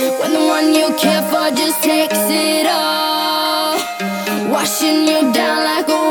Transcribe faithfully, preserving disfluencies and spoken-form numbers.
when the one you care for just takes it all, washing you down like a